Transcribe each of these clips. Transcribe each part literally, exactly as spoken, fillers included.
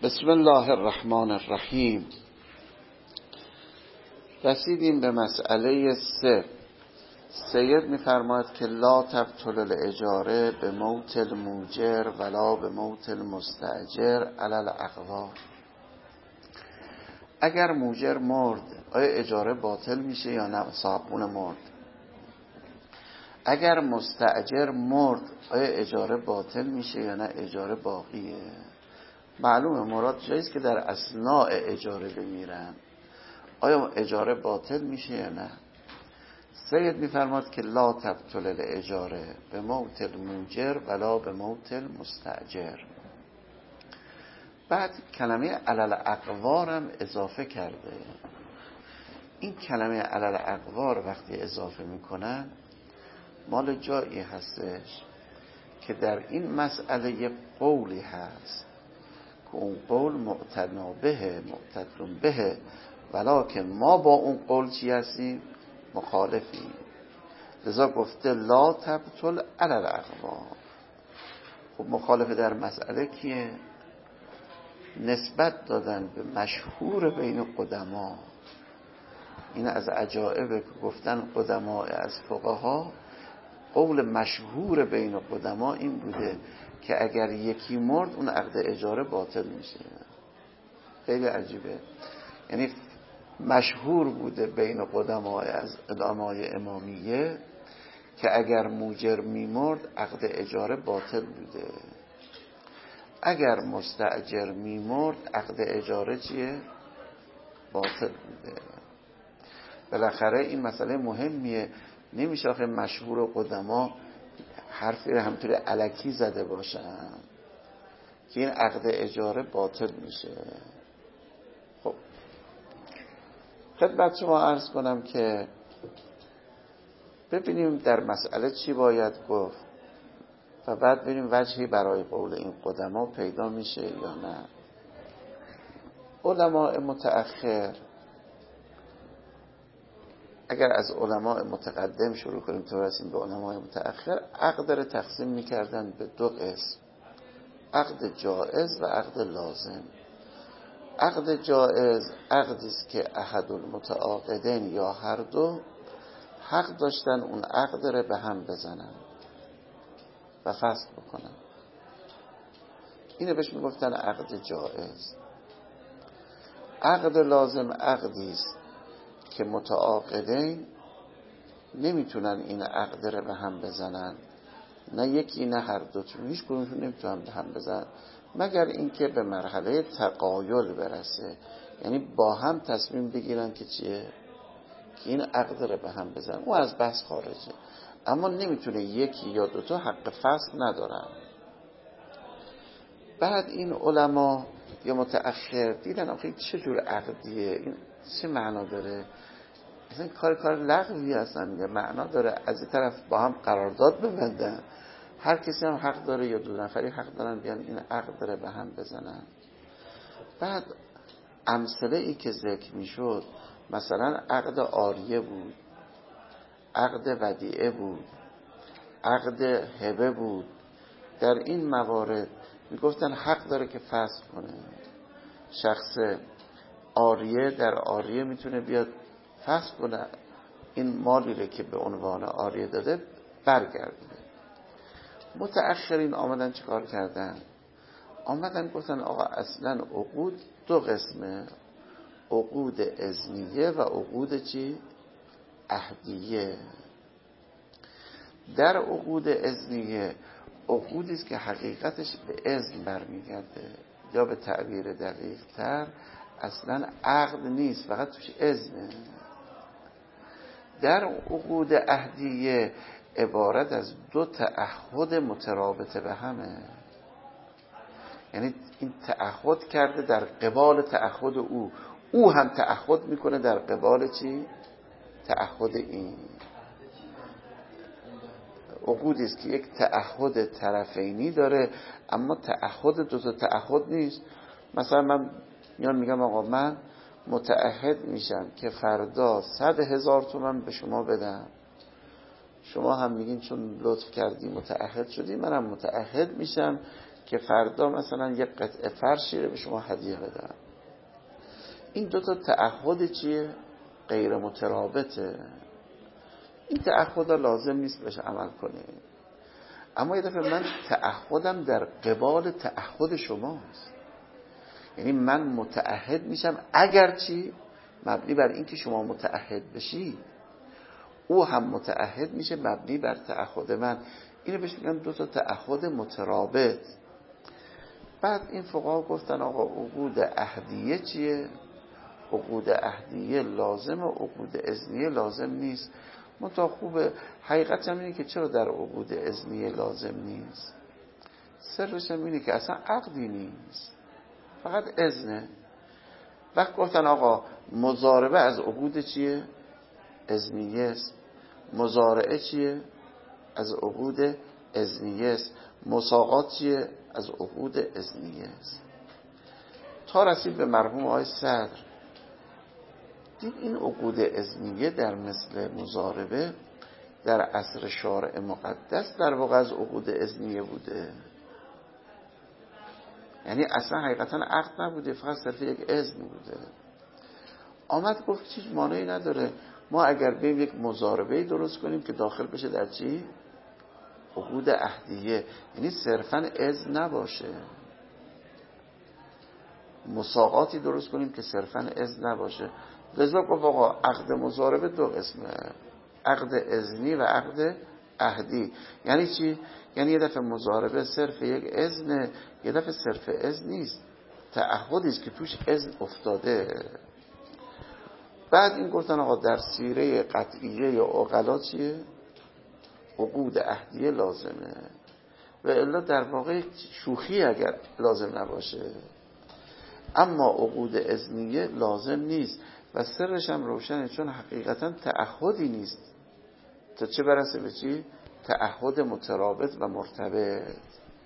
بسم الله الرحمن الرحیم. رسیدیم به مسئله سه. سید می‌فرماید که لا تبطل الاجاره به موت الموجر ولا به موت المستأجر علی الاقوال. اگر موجر مرد آیا اجاره باطل میشه یا نه؟ صاحبون مرد. اگر مستأجر مرد آیا اجاره باطل میشه یا نه اجاره باقیه؟ معلومه مراد جاییست که در اثناء اجاره بمیرن. آیا اجاره باطل میشه یا نه؟ سید میفرماد که لا تبطل الاجاره به موت الموجر ولا به موت المستأجر. بعد کلمه علی الاقوار هم اضافه کرده. این کلمه علی الاقوار وقتی اضافه میکنن مال جایی هستش که در این مسئله یک قولی هست که اون قول معتنا به معتدل به، ولکن ما با اون قول چی هستیم؟ مخالفیم. لذا گفته لا تبطل علی الاقوال. خب مخالف در مسئله کیه؟ نسبت دادن به مشهور بین قدما. این از عجائبه که گفتن قدما از فقها قول مشهور بین قدما این بوده که اگر یکی مرد اون عقد اجاره باطل میشه. خیلی عجیبه. یعنی مشهور بوده بین قدما از علمای امامیه که اگر موجر میمرد عقد اجاره باطل بوده، اگر مستأجر میمرد عقد اجاره چیه؟ باطل بوده. بالاخره این مسئله مهمیه. نمیشه آخه مشهور قدما حرفی رو همطوری الکی زده باشن که این عقد اجاره باطل میشه. خب خدمت شما عرض کنم که ببینیم در مسئله چی باید گفت و بعد ببینیم وجهی برای قول این قدما پیدا میشه یا نه. علماء متأخر، اگر از علماء متقدم شروع کنیم تا برسیم به علماء متأخر، عقد رو تقسیم میکردن به دو قسم: عقد جائز و عقد لازم. عقد جائز عقدی است که احد المتعاقدین یا هر دو حق داشتن اون عقد رو به هم بزنن و فسخ بکنن. اینو بهش میگفتن عقد جائز. عقد لازم عقدی است که متعاقدین نمیتونن این عقد رو به هم بزنن، نه یکی نه هر دو، چون هیچ کدومشون نمیتونن به هم بزنن مگر اینکه به مرحله تقایل برسه، یعنی با هم تصمیم بگیرن که چیه؟ که این عقد رو به هم بزنن. او از بحث خارجه، اما نمیتونه یکی یا دوتا حق فسخ ندارن. بعد این علما یا متأخر دیدن آخه چه جور عقدیه این، چه معنا داره؟ اصلا کار کار لغوی هستن. معنا داره از این طرف با هم قرارداد ببندن، هر کسی هم حق داره یا دو نفری حق دارن بیان این عقد رو به هم بزنن. بعد امثله ای که ذکر میشد مثلا عقد عاریه بود، عقد ودیعه بود، عقد هبه بود. در این موارد میگفتن حق داره که فسخ کنه. شخص عاریه در عاریه میتونه بیاد فسخ کنه، این مالی رو که به عنوان عاریه داده برگردونه. متأخرین آمدن چیکار کردن؟ آمدن گفتن آقا اصلا عقود دو قسمه: عقود اذنیه و عقود چی؟ عهدیه. در عقود اذنیه عقودی است که حقیقتش به اذن برمیگرده، یا به تعبیر دقیق تر اصلا عقد نیست، فقط توش اذنه. در عقود عهدیه عبارت از دو تعهد مترابطه به همه، یعنی این تعهد کرده در قبال تعهد او، او هم تعهد میکنه در قبال چی؟ تعهد این. عقودی است که یک تعهد طرفینی داره اما تعهد دو تا تعهد نیست. مثلا من میان میگم آقا من متعهد میشم که فردا صد هزار تومن به شما بدم، شما هم میگین چون لطف کردی متعهد شدی، منم متعهد میشم که فردا مثلا یک قطعه فرشی رو به شما هدیه بدم. این دو تا تعهد چیه؟ غیر مترابطه. این تعهد لازم نیست بهش عمل کنید، اما یه دفعه من تعهدم در قبال تعهد شماست. یعنی من متعهد میشم اگرچی مبنی بر این که شما متعهد بشید، او هم متعهد میشه مبنی بر تعهد من. اینو بهش میگن دو تا تعهد مترابط. بعد این فقها گفتن آقا عقود عهدیه چیه؟ عقود عهدیه لازم و عقود اذنیه لازم نیست. منتها خوبه حقیقت هم اینه که چرا در عقود اذنیه لازم نیست؟ سرش هم اینه که اصلا عقدی نیست، فقط اذنه. وقت گفتن آقا مضاربه از عقود چیه؟ اذنیه است. مضارعه چیه؟ از عقود اذنیه است. مساقات چیه؟ از عقود اذنیه است. تا رسید به مرحوم آقای صدر، دید این عقود اذنیه در مثل مضاربه در عصر شارع مقدس در واقع از عقود اذنیه بوده، یعنی اصلا حقیقتا عقد نبوده، فقط صرف یک اذن بوده. آمد گفت چیز مانعی نداره ما اگر بریم یک مضاربه درست کنیم که داخل بشه در چی؟ عقود عهدیه، یعنی صرفا اذن نباشه. مساقاتی درست کنیم که صرفا اذن نباشه. لذا گفت آقا عقد مضاربه دو قسمه، عقد اذنی و عقد عهدی. یعنی چی؟ یعنی یه دفعه مضاربه صرف یک اذن، یه دفعه صرف اذن نیست، تعهدی است که توش اذن افتاده. بعد این گفتن آقا در سیره قطعیه یا عقلا چیه؟ عقود عهدیه لازمه، و الا در واقع شوخی اگر لازم نباشه. اما عقود اذنیه لازم نیست و سرش هم روشنه، چون حقیقتا تعهدی نیست تا چه برسه به چی؟ تعهد مترابط و مرتبط.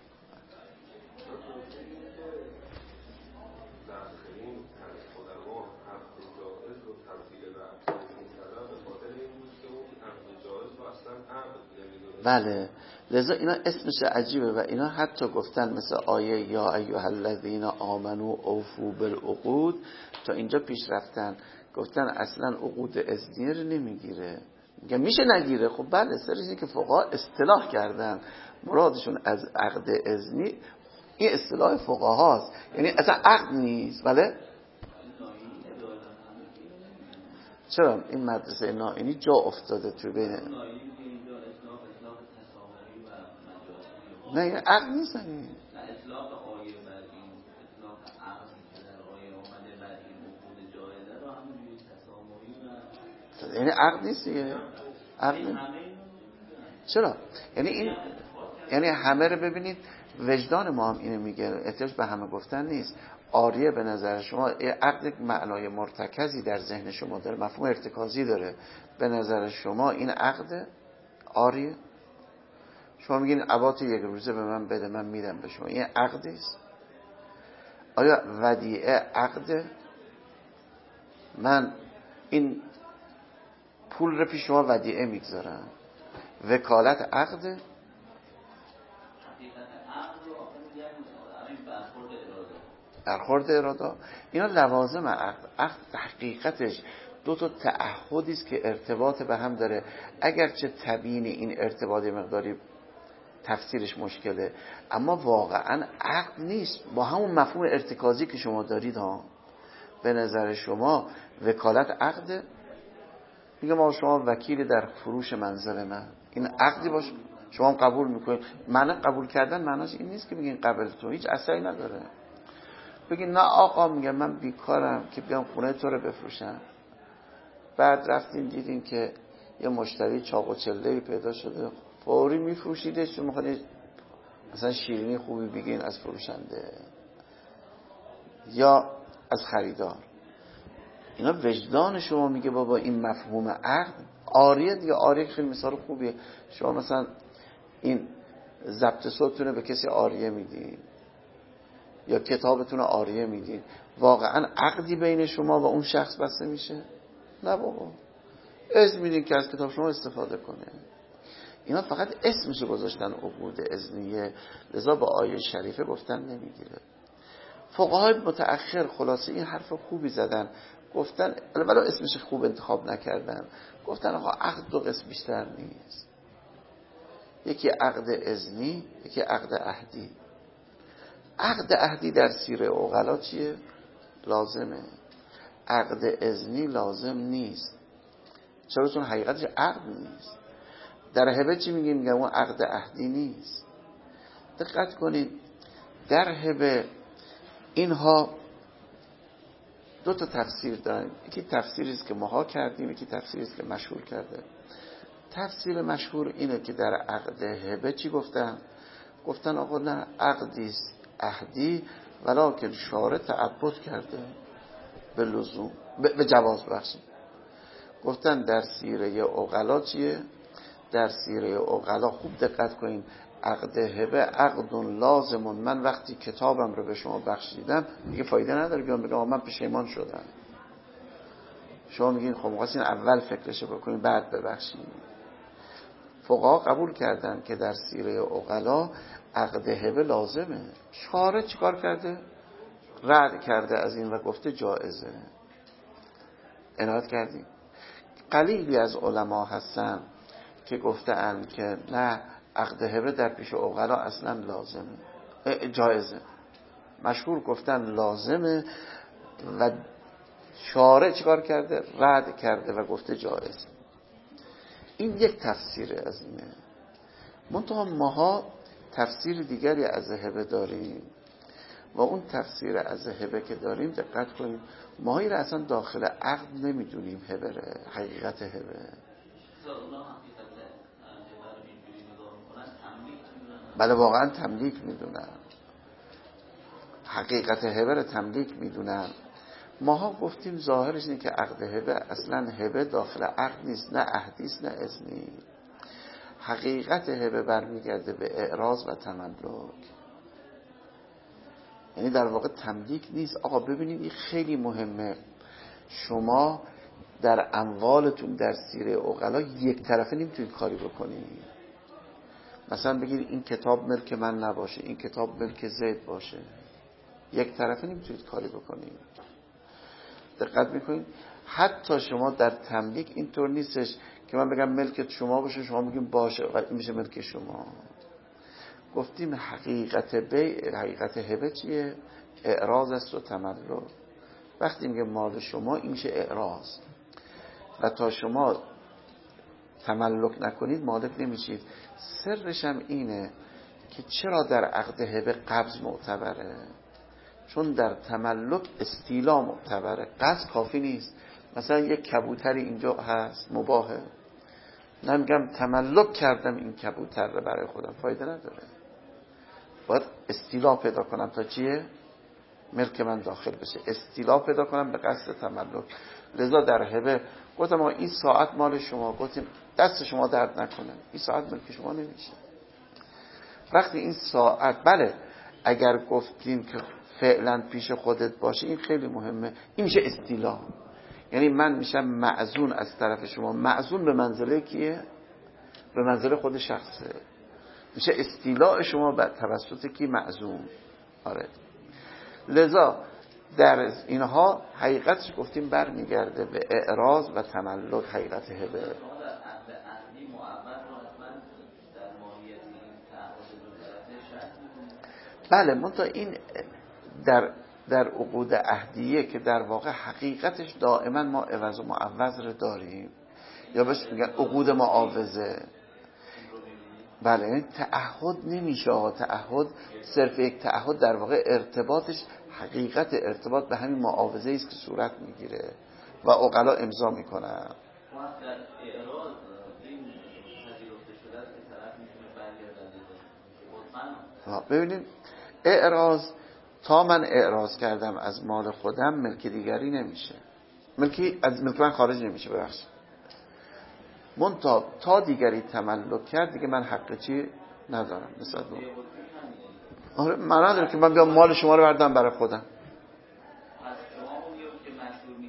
بله، لذا اینا اسمش عجیبه و اینا حتی گفتن مثل آیه یا ایها الذین آمنوا اوفوا بالعقود، تا اینجا پیش رفتن گفتن اصلا عقود اذنیه رو نمیگیره. میگه میشه نگیره. خب بله، سرش اینه که فقها اصطلاح کردن، مرادشون از عقد اذنی این اصطلاح فقهاست، یعنی اصلا عقد نیست. بله چرا این مدرسه نائینی جا افتاده تو بین؟ نه این عقد نیست، نه این اطلاق آیه بر این اطلاق عقد که در آیه آمده بر این عقود جایزه رو همونجوری تسامحی و یعنی عقد نیست دیگه. عقد نیست. چرا؟ یعنی این یعنی همه رو ببینید، وجدان ما هم اینو میگه، احتیاج به همه گفتن نیست. آریه به نظر شما عقد یک معنای مرتکزی در ذهن شما داره، مفهوم ارتکازی داره. به نظر شما این عقد آریه؟ شما میگین عبات یک روزه به من بده من میدم به شما، این عقدی است؟ آیا ودیعه عقده؟ من این پول رو پیش شما ودیعه میگذارم، وکالت عقده؟ برخورد اراده. اینا لوازم عقد. عقد حقیقتش دو تا تعهدی است که ارتباط به هم داره، اگرچه تبیین این ارتباط مقداری تفسیرش مشکله، اما واقعا عقد نیست با همون مفهوم ارتکازی که شما دارید ها. به نظر شما وکالت عقده؟ میگه ما شما وکیل در فروش منزل من، این عقدی باشه؟ شما هم قبول میکنید. معنی قبول کردن معناش این نیست که بگین قبل تو، هیچ اثری نداره. بگین نه آقا، میگه من بیکارم که بیام خونه تو رو بفروشم. بعد رفتیم دیدیم که یه مشتری چاق و چله‌ای پیدا شده، فوری میفروشیدش، چون میخواید مثلا شیرینی خوبی بگین از فروشنده یا از خریدار. اینا وجدان شما میگه بابا این مفهوم عقد آریه دیگه. آریه خیلی مثال خوبیه. شما مثلا این ضبط صوتتونه به کسی آریه میدین یا کتابتون آریه میدین، واقعا عقدی بین شما و اون شخص بسته میشه؟ نه بابا، اذن میدین که از کتاب شما استفاده کنه. اینا فقط اسمشو گذاشتن عقود اذنیه، لذا با آیه شریفه گفتن نمیگیره. فقهای متأخر خلاصه این حرف خوبی زدن، گفتن ولی اسمش خوب انتخاب نکردن، گفتن آقا عقد دو قسم بیشتر نیست، یکی عقد اذنی، یکی عقد عهدی. عقد عهدی در سیره عقلا چیه؟ لازمه. عقد اذنی لازم نیست. چرا؟ چون حقیقتش عقد نیست. در هبه چی میگیم؟ میگم اون عقد عهدی نیست. دقت کنید در هبه اینها دو تا تفسیر دارن. یکی تفسیری است که ماها کردیم، یکی تفسیری است که مشهور کرده. تفسیر مشهور اینه که در عقد هبه چی گفتن؟ گفتن آقا نه، عقدی است عهدی ولکن شارع تعبد کرده به لزوم به جواز بخشید. گفتن در سیره عقلا چیه؟ در سیره عقلا خوب دقت کنین، عقد هبه عقد لازم. من وقتی کتابم رو به شما بخشیدم دیگه فایده نداره بیام بگم من پشیمان شدم. شما میگین خب می‌خواستین اول فکرشو بکنین بعد ببخشید. فقها قبول کردن که در سیره عقلا عقد هبه لازمه. شارع چیکار کرده؟ رد کرده از این و گفته جایزه. عنایت کردیم. قلیلی از علما هستن که گفتن که نه، عقد هبه در پیش عقلا اصلا لازمه، جایزه. مشهور گفتن لازمه و شارع چیکار کرده؟ رد کرده و گفته جایزه. این یک تفسیر از اینه. منتها ماها تفسیر دیگری از هبه داریم و اون تفسیر از هبه که داریم دقت کنیم ماهی را اصلا داخل عقد نمیدونیم هبه ره، حقیقت هبه. بله واقعا تملیک میدونن، حقیقت هبه را تملیک میدونن. ماها گفتیم ظاهرش اینه که عقد هبه اصلا هبه داخل عقد نیست، نه عهدی است نه اذنی. حقیقت هبه برمیگرده به اعراض و تملک، یعنی در واقع تملیک نیست. آقا ببینید این خیلی مهمه، شما در اموالتون در سیره عقلا یک طرفه نمیتونید کاری بکنید. مثلا بگید این کتاب ملک من نباشه، این کتاب ملک زید باشه، یک طرفه نمیتونید کاری بکنید. دقت میکنید حتی شما در تملیک اینطور نیستش که من بگم ملکت شما باشه شما بگیم باشه و این میشه ملک شما. گفتیم حقیقت بیع، حقیقت هبه چیه؟ اعراض است و تملک. وقتی میگه مال شما این میشه اعراض و تا شما تملک نکنید مالک نمیشید. سرش هم اینه که چرا در عقد هبه قبض معتبره؟ چون در تملک استیلا معتبره، قبض کافی نیست. مثلا یک کبوتری اینجا هست مباهه، نمیگم تملک کردم این کبوتر رو برای خودم، فایده نداره. باید استیلا پیدا کنم تا چیه؟ ملک من داخل بشه، استیلا پیدا کنم به قصد تملک. لذا در هبه گفتم این ساعت مال شما، گفتیم دست شما درد نکنه، این ساعت ملک شما نمیشه. وقتی این ساعت بله اگر گفتیم که فعلا پیش خودت باشه این خیلی مهمه، این میشه استیلا. یعنی من میشم معزون از طرف شما. معزون به منزله کیه؟ به منزله خود شخصه. میشه استیلاء شما به توسط کی؟ معزون. آره. لذا در اینها حقیقتش گفتیم برمیگرده به اعراض و تملک. حقیقت هبه بله منتها این در در عقود عهدیه که در واقع حقیقتش دائما ما عوض و معوض رو داریم، یا بهش میگن عقود معاوضه. بله این تعهد نمیشه. تعهد صرف یک تعهد در واقع ارتباطش حقیقت ارتباط به همین معاوضه است که صورت میگیره و عقلا امضا میکنن. ببینید اعراض، تا من اعراض کردم از مال خودم ملک دیگری نمیشه، ملکی از ملک من خارج نمیشه. ببخشید منتها تا دیگری تملک کرد دیگه من حق چی ندارم نسبت به. آره من ندارم که من بیام مال شما رو بردم برای خودم.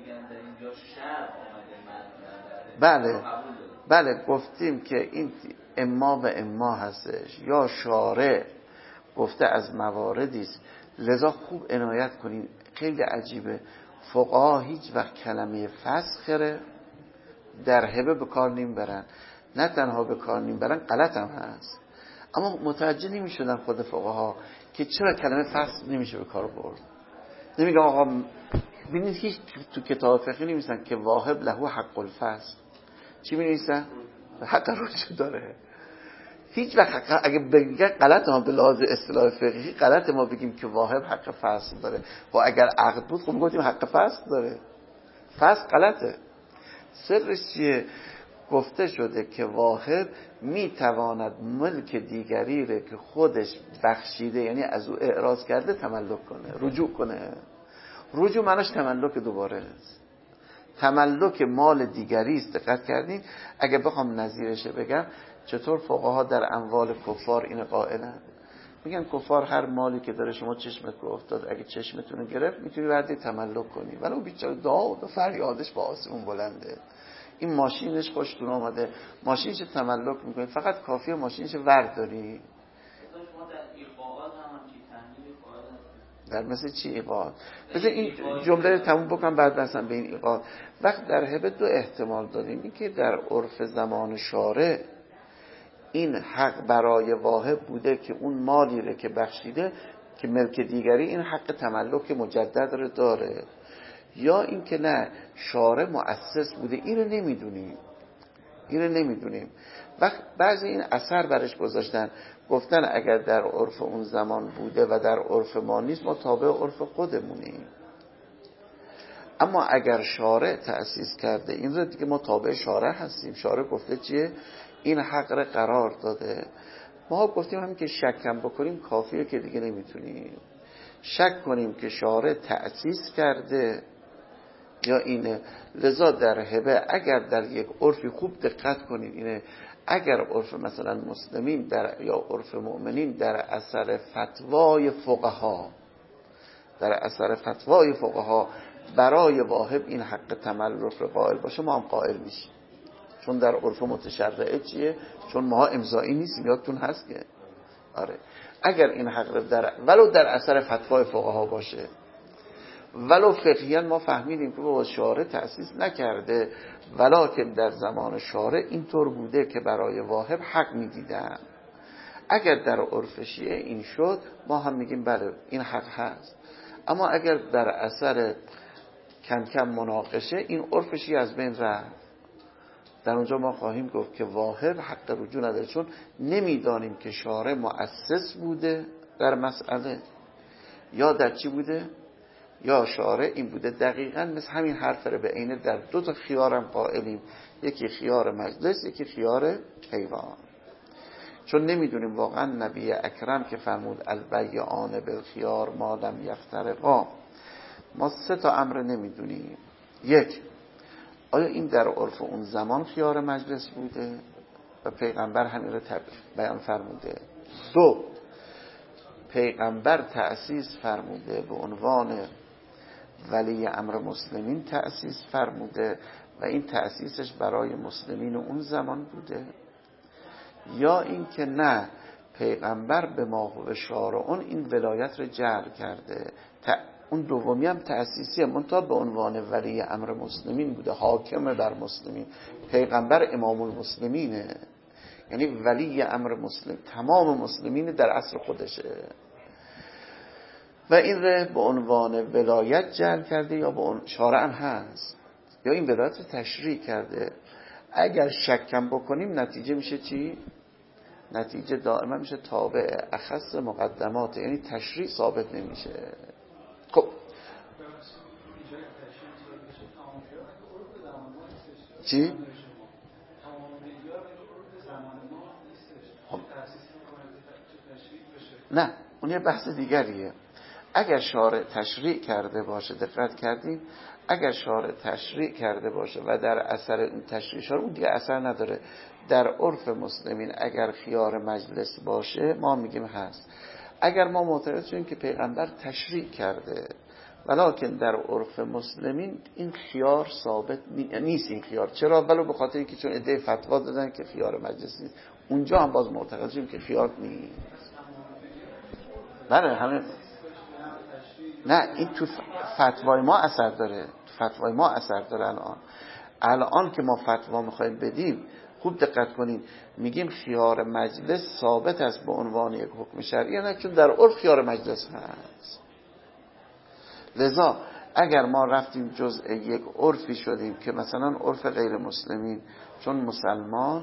بله بله گفتیم که این اما و اما هستش، یا شارع گفته از مواردی است. لذا خوب عنایت کنین، خیلی عجیبه فقها هیچ وقت کلمه فسخ در هبه به کار نمیبرن. نه تنها به کار نمیبرن، غلط هم هست، اما متوجه نمیشدن خود فقها که چرا کلمه فسخ نمیشه به کار برد. نمیگم آقا ببینید هیچ تو کتاب فقهی نمی‌نویسن که واهب له حق الفسخ. چی می‌نویسن؟ حق رجوع داره. هیچ وقت اگه بگن غلط هم به لحاظ اصطلاح فقهی غلط ما بگیم که واهب حق فسخ داره. و اگر عقد بود خب میگفتیم حق فسخ داره. فسخ غلطه. سرش چیه؟ گفته شده که واهب میتواند ملک دیگری رو که خودش بخشیده، یعنی از او اعراض کرده، تملک کنه، رجوع کنه. رجوع معناش تملک دوباره است. تملک مال دیگری است. دقت کردین؟ اگه بخوام نظیرش بگم، چطور فقها در اموال کفار این قائلن؟ میگن کفار هر مالی که داره شما چشمت رو افتاد، اگه چشمتون رو گرفت میتونی وردی تملک کنی، ولی اون بیچاره داد و فریادش با آسمون بلنده. این ماشینش خوشتون آمده، ماشینش تملک میکنی، فقط کافیه ماشینش ورد داری. در مثل چی ایقاد؟ بذار این جمله رو تموم بکنم بعد برسم به این ایقاد. وقت در هبه دو احتمال داریم، این که در عرف زمان شارع این حق برای واهب بوده که اون مالی رو که بخشیده که ملک دیگری این حق تملک مجدد رو داره، یا این که نه شارع مؤسس بوده. این رو نمیدونیم، این رو نمیدونیم. وقت بعضی این اثر برش گذاشتن، گفتن اگر در عرف اون زمان بوده و در عرف ما نیست، ما تابع عرف خودمونیم. اما اگر شارع تأسیس کرده این رو، دیگه ما تابع شارع هستیم. شارع گفته چیه؟ این حق رو قرار داده. ما گفتیم همین که شکم بکنیم کافیه که دیگه نمیتونیم. شک کنیم که شارع تأسیس کرده یا اینه. لذا در هبه اگر در یک عرفی خوب دقت کنید اینه، اگر عرف مثلا مسلمین در یا عرف مؤمنین در اثر فتوای فقها در اثر فتوای فقها برای واهب این حق تملک رو قائل باشه، ما هم قائل میشیم. چون در عرف متشرعه چیه؟ چون ما امضایی نیستیم، یادتون هست که آره اگر این حق رو در ولو در اثر فتوای فقها باشه، ولو فقهیاً ما فهمیدیم که با شارع تأسیس نکرده، ولکن در زمان شارع اینطور بوده که برای واهب حق میدیدن. اگر در عرف شیعه این شد، ما هم میگیم بله این حق هست. اما اگر در اثر کم کم مناقشه این عرف شیعه از بین رفت، در اونجا ما خواهیم گفت که واهب حق رجوع نداره، چون نمیدانیم که شارع مؤسس بوده در مسئله یا در چی بوده، یا شارع این بوده. دقیقاً مثل همین حرف رو به عینه در دو تا خیارم قائلیم، یکی خیار مجلس، یکی خیار حیوان. چون نمیدونیم واقعا نبی اکرم که فرمود البیعان بالخیار ما لم یفترقا، ما سه تا امر نمیدونیم. یک، آیا این در عرف اون زمان خیار مجلس بوده و پیغمبر همین رو بیان فرموده؟ دو، پیغمبر تأسیس فرموده به عنوان ولی امر مسلمین تأسیس فرموده و این تأسیسش برای مسلمین اون زمان بوده، یا این که نه پیغمبر به ما و شارعون این ولایت رو جعل کرده. اون دومی هم تأسیسیه، منتها به عنوان ولی امر مسلمین بوده، حاکم بر مسلمین. پیغمبر امام المسلمینه، یعنی ولی امر مسلم تمام مسلمین در عصر خودشه و این رو به عنوان ولایت جعل کرده، یا به اون شارع هم هست، یا این ولایت رو تشریع کرده. اگر شکم بکنیم نتیجه میشه چی؟ نتیجه دائما میشه تابع اخص مقدمات، یعنی تشریع ثابت نمیشه. خب چی؟ نه اون یه بحث دیگریه. اگر شارع تشریع کرده باشه، دقت کردیم، اگر شارع تشریع کرده باشه و در اثر اون تشریع شارع اون دیگه اثر نداره. در عرف مسلمین اگر خیار مجلس باشه ما میگیم هست. اگر ما معترض شدیم که پیغمبر تشریع کرده ولکن در عرف مسلمین این خیار ثابت نیست، این خیار چرا؟ ولو به خاطر اینکه چون ایده فتوا دادن که خیار مجلس نیست، اونجا هم باز معتقد شدیم که خیار نیست. بله همه نه این تو فتوای ما اثر داره، تو فتوای ما اثر داره. الان الان که ما فتوا میخوایم بدیم خوب دقت کنین، میگیم خیار مجلس ثابت است به عنوان یک حکم شرعی، نه چون در عرف خیار مجلس هست. لذا اگر ما رفتیم جزء یک عرفی شدیم که مثلا عرف غیر مسلمین، چون مسلمان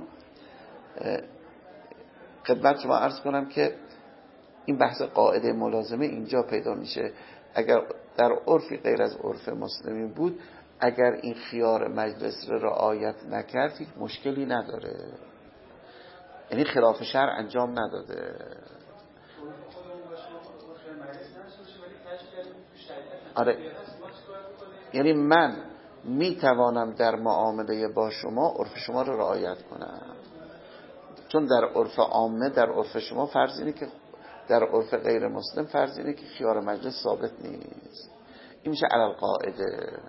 خدمت شما عرض کنم که این بحث قاعده ملازمه اینجا پیدا میشه. اگر در عرفی غیر از عرف مسلمین بود، اگر این خیار مجلس را رعایت نکرد هیچ مشکلی نداره، یعنی خلاف شرع انجام نداده. آره یعنی من میتوانم در معامله با شما عرف شما رو رعایت کنم، چون در عرف عامه، در عرف شما فرض اینه که، در عرف غیر مسلم فرض اینه که خیار مجلس ثابت نیست. این میشه علی القاعده.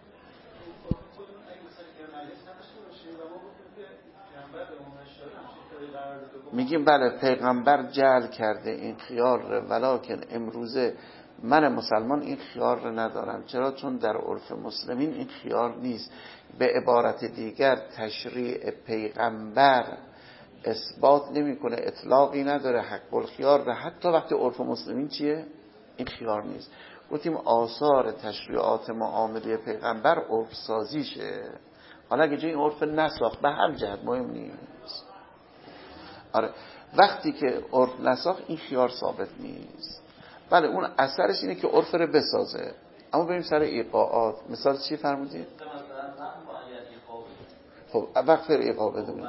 میگیم بله پیغمبر جعل کرده این خیار رو، ولکن امروزه من مسلمان این خیار رو ندارم. چرا؟ چون در عرف مسلمین این خیار نیست. به عبارت دیگر تشریع پیغمبر اثبات نمیکنه، اطلاقی نداره حق الخیار و حتی وقتی عرف مسلمین چیه؟ این خیار نیست. گفتیم آثار تشریعات معامله پیغمبر عرف سازیشه. حالا اگه جای این عرف نساخت به هر جهت مهم نیست. آره وقتی که عرف نساخت این خیار ثابت نیست. بله اون اثرش اینه که عرف رو بسازه. اما بریم سر ایقاعات. مثال چی فرمودید؟ خب وقت فر ایقاع بدونیم.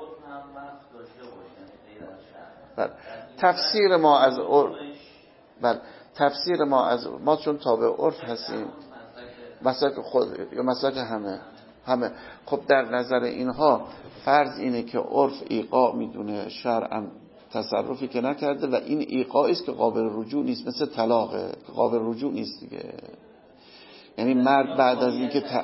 بله تفسیر ما از عرف، بله تفسیر ما از ما چون تابع عرف هستیم، مسلک خود یا مسلک همه همه خب در نظر اینها فرض اینه که عرف ایقاع میدونه، شرعا تصرفی که نکرده و این ایقاعی است که قابل رجوع نیست، مثل طلاقه قابل رجوع نیست دیگه. یعنی مرد بعد از اینکه ت...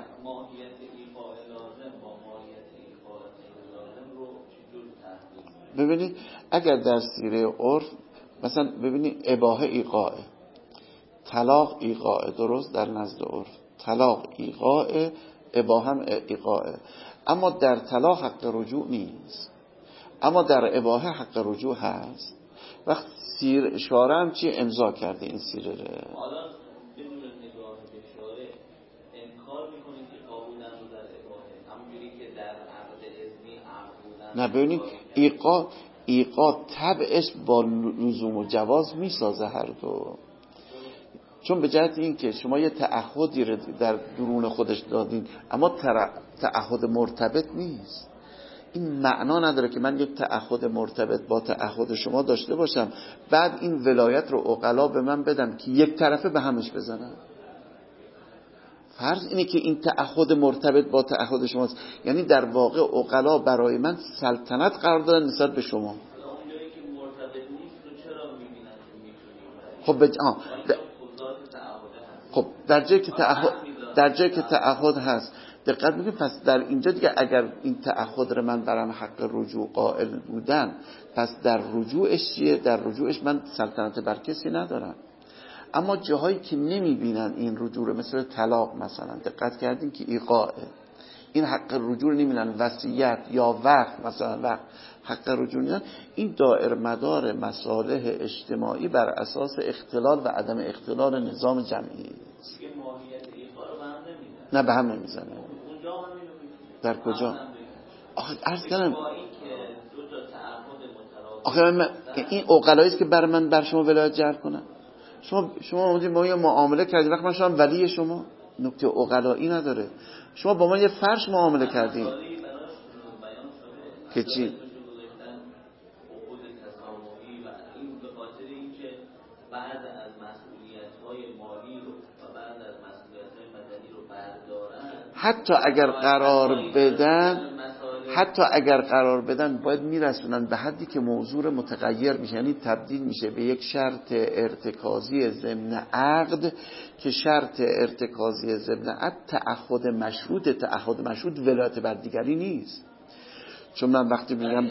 ببینید اگر در سیره عرف مثلا ببینید اباحه ایقاعه، طلاق ایقاعه، درست در نزد عرف طلاق ایقاعه، اباحه هم ایقاعه، اما در طلاق حق رجوع نیست، اما در اباحه حق رجوع هست. وقت سیر اشاره هم چی امضا کرده این سیره رو، حالا بدون نگاه اشاره انکار میکنید که قابودن رو در اباحه همونجوری که در عقد اذنی عقد بودن. نه ببینید ایقاع ایقاع طبعش با لزوم و جواز میسازه هر دو، چون به جهت این که شما یه تعهدی رو در درون خودش دادین اما تعهد مرتبط نیست. این معنا نداره که من یک تعهد مرتبط با تعهد شما داشته باشم بعد این ولایت رو عقلا به من بدن که یک طرفه به همش بزنن. فرض اینه که این تعهد مرتبط با تعهد شماست، یعنی در واقع عقلا برای من سلطنت قرار دادن نسبت به شما. خب بج... آه. د... خب در جایی که تعهد در جایی که تعهد هست دقت میکنید، پس در اینجا دیگه اگر این تعهد رو من برام حق رجوع قائل بودن، پس در رجوعش چیه؟ در رجوعش من سلطنت بر کسی ندارم. اما جاهایی که نمیبینن این رجوع رو، مثل طلاق مثلا دقت کردین که ایقاعه، این حق رجوع نمیبینن، وصیت یا وقف مثلا وقف حق رجوع نمیبینن، این دائر مدار مصالح اجتماعی بر اساس اختلال و عدم اختلال نظام جمعی است. نه به هم نمیزنه. در کجا؟ آخه عرض کردم آخه من این عقلایی است که بر من بر شما ولایت جعل کنن. شما شما اومدید ما یه معامله کردید، وقتی من شدم ولی شما، نکته عقلایی نداره. شما با من یه فرش معامله کردید که چی؟ بعد از مسئولیت‌های مالی رو و بعد از مسئولیت‌های مدنی رو بردارن، حتی اگر قرار بدن حتی اگر قرار بدن باید میرسونن به حدی که موضوع متغیر میشه، یعنی تبدیل میشه به یک شرط ارتکازی ضمن عقد که شرط ارتکازی ضمن عقد تعهد مشروط، تعهد مشروط ولایت بر دیگری نیست. چون من وقتی میگم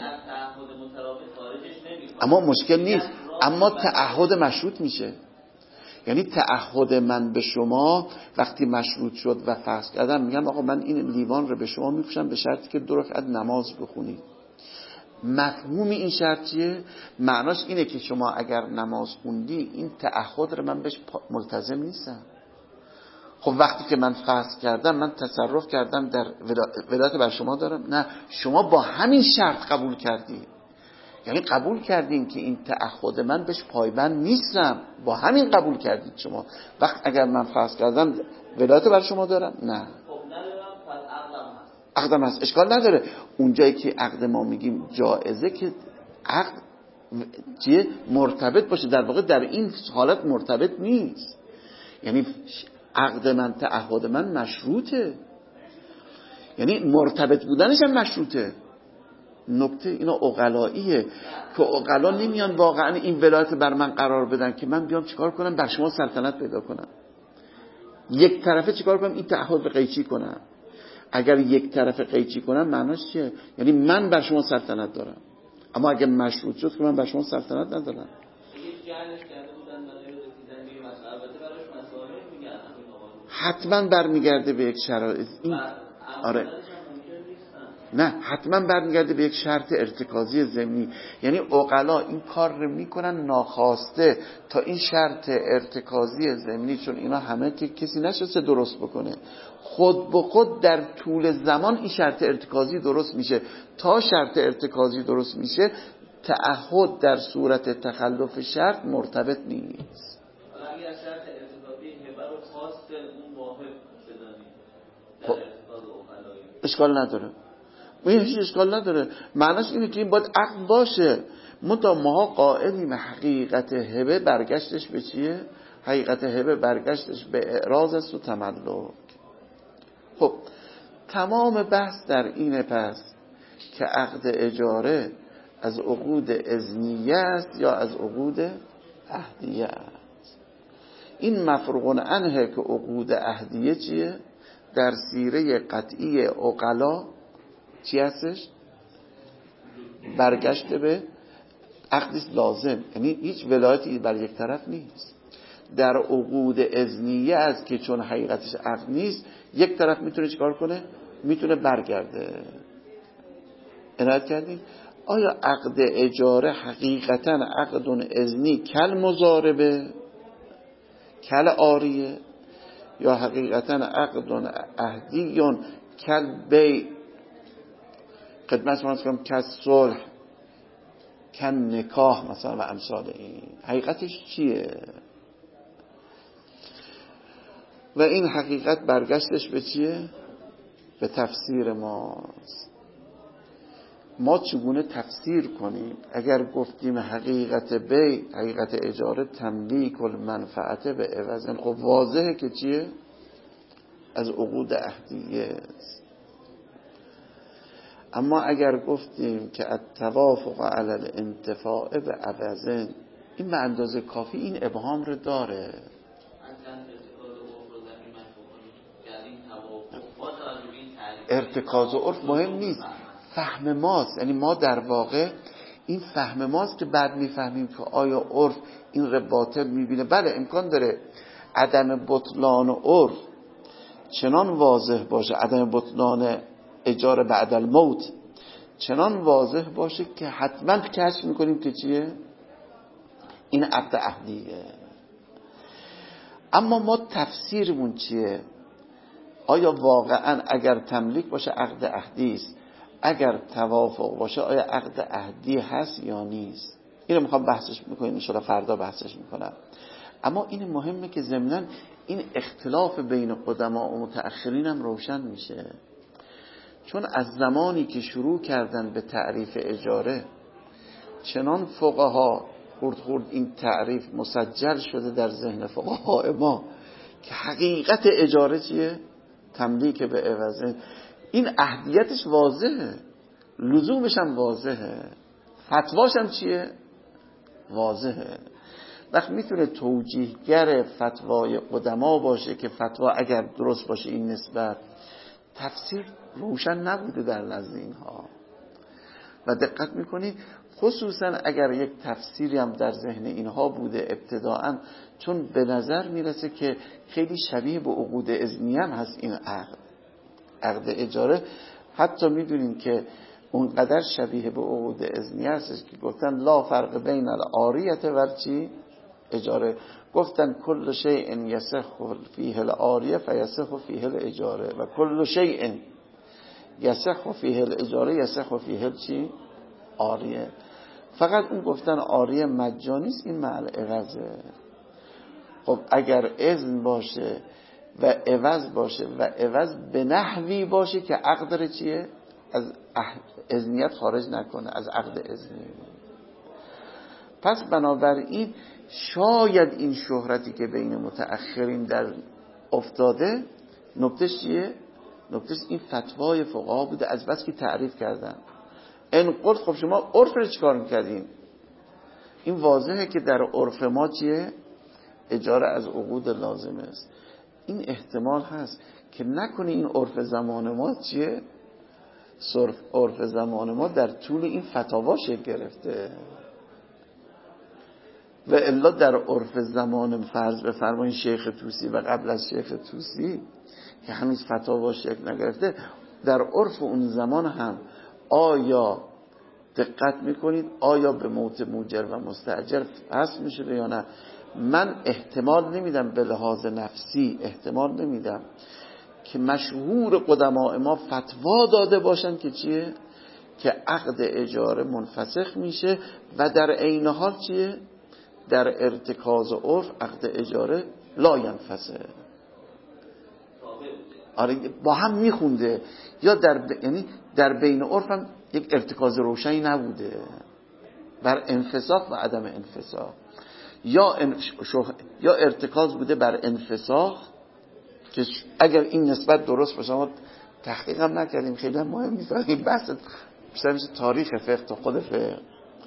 اما مشکل نیست، اما تعهد مشروط میشه. یعنی تعهد من به شما وقتی مشروط شد و فسخ کردم، میگم آقا من این لیوان رو به شما میپوشم به شرطی که دو رکعت نماز بخونید. مفهوم این شرط چیه؟ معناش اینه که شما اگر نماز خوندی این تعهد رو من بهش ملتزم نیستم. خب وقتی که من فسخ کردم، من تصرف کردم در ولایت بر شما دارم؟ نه، شما با همین شرط قبول کردی. یعنی قبول کردین که این تعهد من بهش پایبند نیستم، با همین قبول کردید شما. وقت اگر من فسخ کردم ولایت بر شما دارم؟ نه. عقدم هست، اشکال نداره. اونجایی که عقد ما میگیم جائزه که عقد چیه؟ مرتبط باشه. در واقع در این حالت مرتبط نیست. یعنی عقد من، تعهد من مشروطه، یعنی مرتبط بودنش هم مشروطه. نکته اینا عقلاییه که عقلا نمیان واقعا این ولایت بر من قرار بدن که من بیام چیکار کنم؟ بر شما سلطنت پیدا کنم. یک طرفه چیکار کنم؟ این تعهد رو قیچی کنم. اگر یک طرفه قیچی کنم معناش چیه؟ یعنی من بر شما سلطنت دارم، اما اگر مشروط شد که من بر شما سلطنت ندارم. حتما برمیگرده به یک شرایط. این آره نه، حتما برمیگرده به یک شرط ارتکازی ضمنی. یعنی عقلا این کار رو میکنن ناخواسته تا این شرط ارتکازی ضمنی، چون اینا همه که کسی نشسته درست بکنه، خود به خود در طول زمان این شرط ارتکازی درست میشه. تا شرط ارتکازی درست میشه تعهد در صورت تخلف شرط مرتبط نیست. اگر شرط ارتکازی هبه رو خواست اون واحد بدانیم در ارتکاز عقلایی اشکال نداره، این هیچ اشکال نداره. معناش اینه که این باید عقل باشه. منتها ما قائلیم حقیقت هبه برگشتش به چیه؟ حقیقت هبه برگشتش به اعراض است و تملک. خب تمام بحث در اینه پس که عقد اجاره از عقود اذنیه است یا از عقود عهدیه است. این مفروغ عنه که عقود عهدیه چیه؟ در سیره قطعی عقلا چی هستش؟ برگشته به عقدی لازم، یعنی هیچ ولایتی بر یک طرف نیست. در عقود اذنیه است که چون حقیقتش عقد نیست، یک طرف میتونه چیکار کنه؟ میتونه برگرده. عنایت کردین؟ آیا عقد اجاره حقیقتا عقد اذنی کل مضاربه، کل عاریه، یا حقیقتا عقد عهدی کل بی خدمت شما کنم که صلح کن نکاح مثلا و امثال این؟ حقیقتش چیه؟ و این حقیقت برگشتش به چیه؟ به تفسیر ماست. ما چگونه تفسیر کنیم؟ اگر گفتیم حقیقت بی، حقیقت اجاره تملیک المنفعت به عوض، خب واضحه که چیه؟ از عقود عهدیه است. اما اگر گفتیم که التوافق علی الانتفاع به عوض، این به اندازه کافی این ابهام رو داره. ارتکاز و عرف مهم نیست، فهم ماست. یعنی ما در واقع این فهم ماست که بعد میفهمیم که آیا عرف این رو باطل میبینه. بله امکان داره عدم بطلان عرف چنان واضح باشه، عدم بطلان اجاره بعد الموت چنان واضح باشه که حتما کشف میکنیم که چیه؟ این عقد عهدیه. اما ما تفسیرمون چیه؟ آیا واقعا اگر تملیک باشه عقد عهدی است، اگر توافق باشه آیا عقد عهدی هست یا نیست؟ اینو میخوام بحثش میکنیم ان شاءالله، فردا بحثش میکنم. اما این مهمه که ضمناً این اختلاف بین قدما و متأخرین هم روشن میشه، چون از زمانی که شروع کردن به تعریف اجاره چنان فقها خورد خورد این تعریف مسجل شده در ذهن فقهای ما که حقیقت اجاره چیه؟ تملیک به عوض. این عهدیتش واضحه، لزومش هم واضحه، فتواش هم چیه؟ واضحه. وقت میتونه توجیهگر فتوای قدما باشه که فتوا اگر درست باشه این نسبت تفسیر روشن نبوده در نزد اینها. و دقت میکنید خصوصا اگر یک تفسیری هم در ذهن اینها بوده ابتداعا، چون به نظر میرسه که خیلی شبیه به عقود اذنی هم هست این عقد عقد اجاره. حتی میدونین که اونقدر شبیه به عقود اذنی هست که گفتن لا فرق بین العاریت و چی اجاره. گفتن کل شیء یصح فیه العاریه فیصح فیه الاجاره و کل شیء یصح فیه الاجاره یصح فیه چی عاریه. فقط اون گفتن عاریه مجانی است، این مع العوضه. خب اگر اذن باشه و عوض باشه و عوض به نحوی باشه که عقد چیه از اذنیت خارج نکنه، از عقد اذنی. پس بنابراین شاید این شهرتی که بین متأخرین در افتاده نکتهش چیه؟ نکتهش این فتوای فقها بوده از بس که تعریف کردن. این قلت خب شما عرف رو چیکار میکردین؟ این واضحه که در عرف ما چیه؟ اجاره از عقود لازمه است. این احتمال هست که نکنه این عرف زمان ما چیه؟ صرف عرف زمان ما در طول این فتاوا شکل گرفته و الا در عرف زمان فرض بفرمایید شیخ طوسی و قبل از شیخ طوسی که هنوز فتاوا شکل نگرفته، در عرف اون زمان هم آیا دقت میکنید آیا به موت موجر و مستاجر فصل میشه یا نه؟ من احتمال نمیدم، به لحاظ نفسی احتمال نمیدم که مشهور قدماء ما فتوا داده باشن که چیه؟ که عقد اجاره منفسخ میشه و در عین حال چیه؟ در ارتکاز عرف عقد اجاره لا ینفسخ. آره با هم میخونده، یا در ب... یعنی در بین عرف هم یک ارتکاز روشنی نبوده بر انفساخ و عدم انفساخ، یا ان... شو... یا ارتکاز بوده بر انفساخ که اگر این نسبت درست باشه. ما تحقیق هم نکردیم، خیلی هم مهم نیست این بحث بیشتر میشه تاریخ فقه تا خود فقه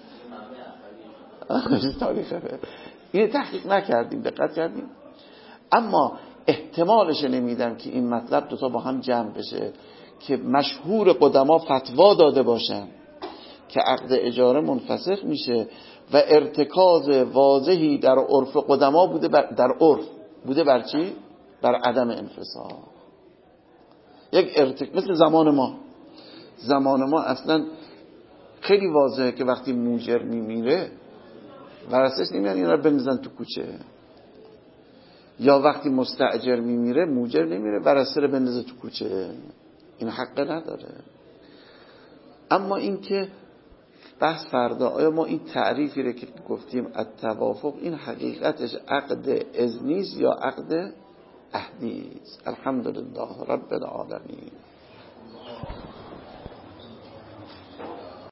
تاریخ فقه این تحقیق نکردیم، دقت کردیم. اما احتمالش نمیدم که این مطلب دوتا با هم جمع بشه که مشهور قدما فتوا داده باشن که عقد اجاره منفسخ میشه و ارتکاز واضحی در عرف قدما بوده بر در عرف بوده بر چی؟ بر عدم انفساخ. یک ارتک مثل زمان ما زمان ما اصلا خیلی واضحه که وقتی موجر میمیره ورثه‌اش نمیان اینا رو بندازن تو کوچه، یا وقتی مستاجر میمیره موجر نمیره ورثه رو بندازه تو کوچه، این حق نداره. اما این که بحث فردا آیا ما این تعریفی رو که گفتیم التوافق این حقیقتش عقد اذنی یا عقد عهدی است؟ الحمدلله رب العالمین.